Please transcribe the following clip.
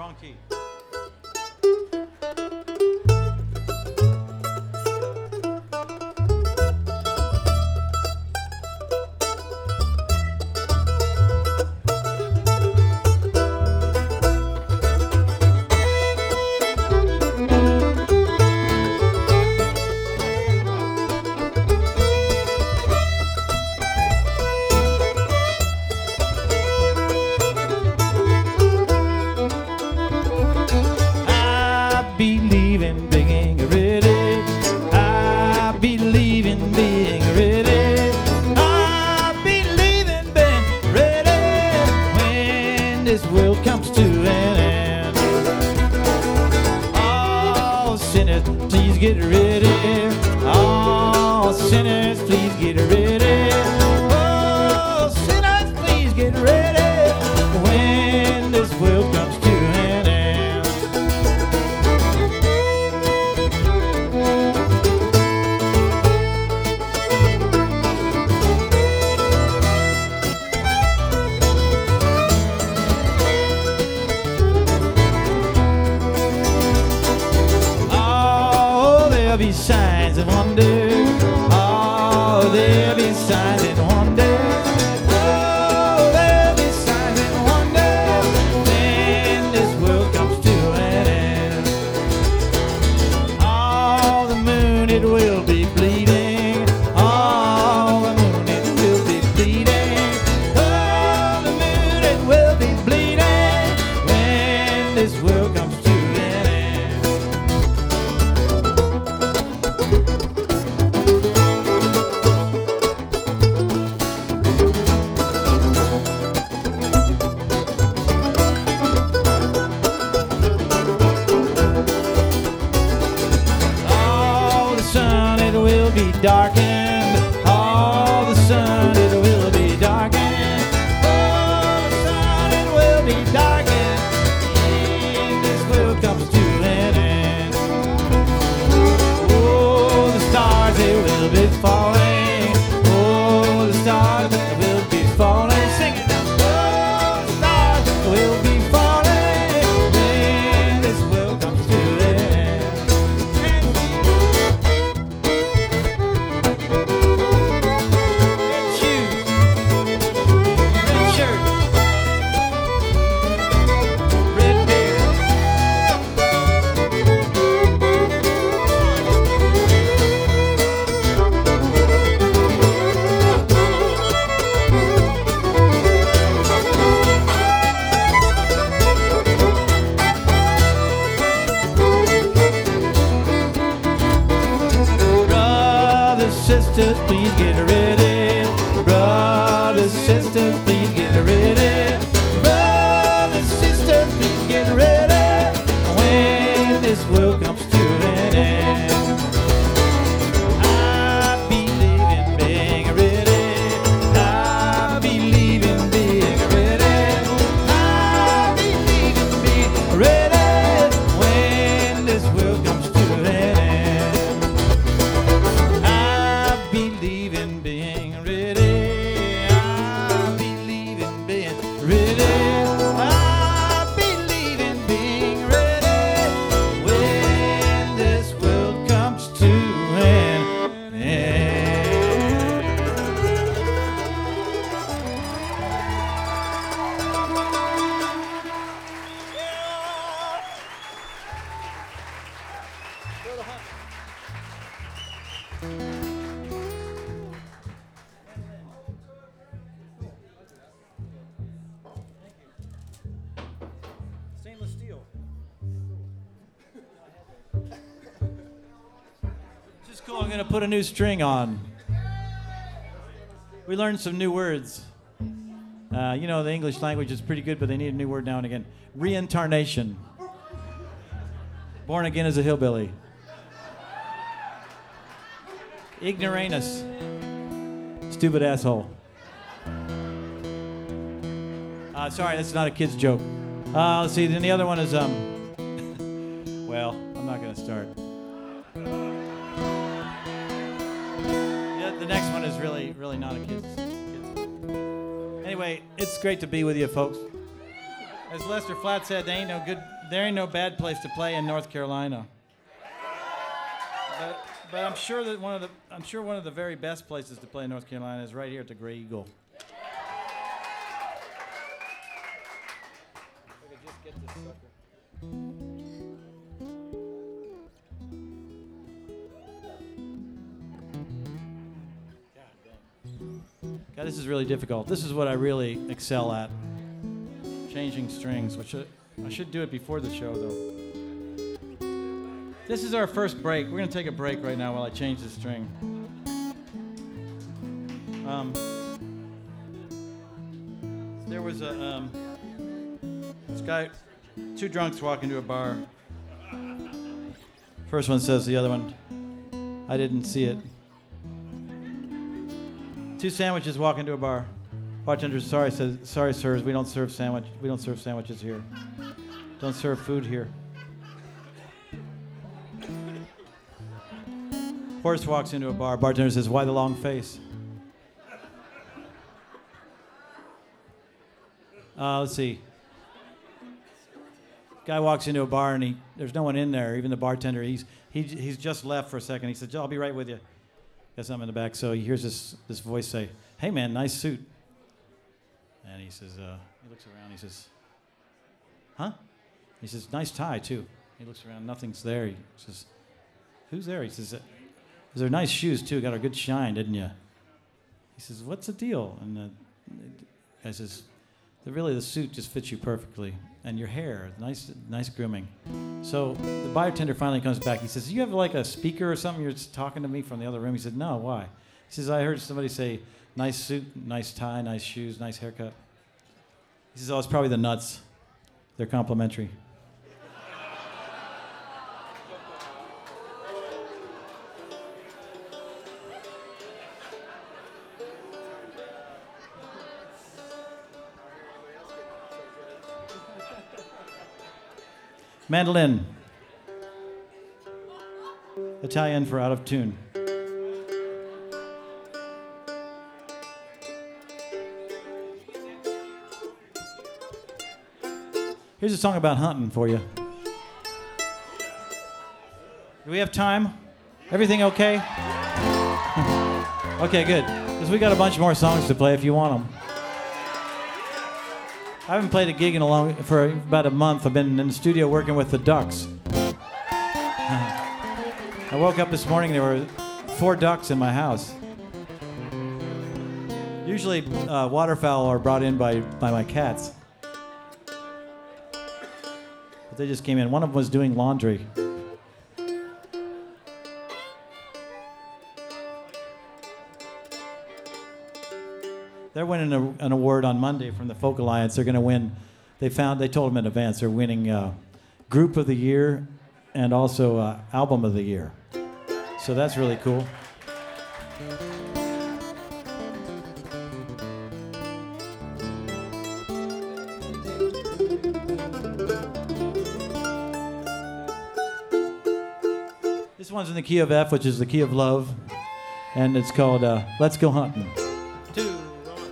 Wrong key. Stainless steel. Just cool. I'm going to put a new string on. We learned some new words. You know, the English language is pretty good, but they need a new word now and again. Reincarnation. Born again as a hillbilly. Ignoramus. Stupid asshole. Sorry, that's not a kid's joke. Let's see, then the other one is, well, I'm not going to start. The next one is really not a kid's. Anyway, it's great to be with you, folks. As Lester Flatt said, there ain't no good There ain't no bad place to play in North Carolina. But I'm sure that one of the very best places to play in North Carolina is right here at the Gray Eagle. If I could just get this sucker. God, this is really difficult. This is what I really excel at. Changing strings, which I should do it before the show, though. This is our first break. We're going to take a break right now while I change the string. There was this guy, two drunks walk into a bar. First one says to the other one, I didn't see it. Two sandwiches walk into a bar. Bartender says, sorry, sirs, we don't serve sandwiches here. Don't serve food here. Horse walks into a bar. Bartender says, why the long face? Let's see. Guy walks into a bar and there's no one in there. Even the bartender, he's just left for a second. He said, I'll be right with you. Got something in the back. So he hears this voice say, hey man, nice suit. And he says, he looks around. He says, huh? He says, nice tie too. He looks around. Nothing's there. He says, who's there? He says, those are nice shoes too. Got a good shine, didn't you? He says, what's the deal? And the guy says, really the suit just fits you perfectly, and your hair, nice grooming. So the bartender finally comes back. He says, you have like a speaker or something? You're just talking to me from the other room. He said, no, why? He says, I heard somebody say, nice suit, nice tie, nice shoes, nice haircut. He says, oh, it's probably the nuts. They're complimentary. Mandolin. Italian for out of tune. Here's a song about hunting for you. Do we have time? Everything okay? Okay, good. Because we got a bunch more songs to play if you want them. I haven't played a gig for about a month. I've been in the studio working with the ducks. I woke up this morning, there were 4 ducks in my house. Usually waterfowl are brought in by my cats. But they just came in. One of them was doing laundry. They're winning an award on Monday from the Folk Alliance. They're going to win. They told them in advance, they're winning Group of the Year and also Album of the Year. So that's really cool. This one's in the key of F, which is the key of love. And it's called Let's Go Hunting.